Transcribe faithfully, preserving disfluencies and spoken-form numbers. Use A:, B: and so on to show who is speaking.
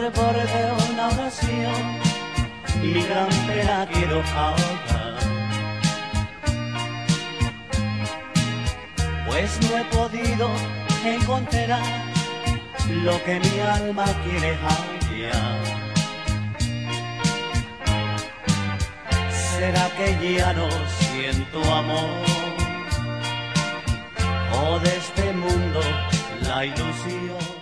A: fervor de una oración, mi gran pena quiero ahogar. Pues no he podido encontrar lo que mi alma quiere hallar. ¿Será que ya no siento amor? ¿O de este mundo la ilusión?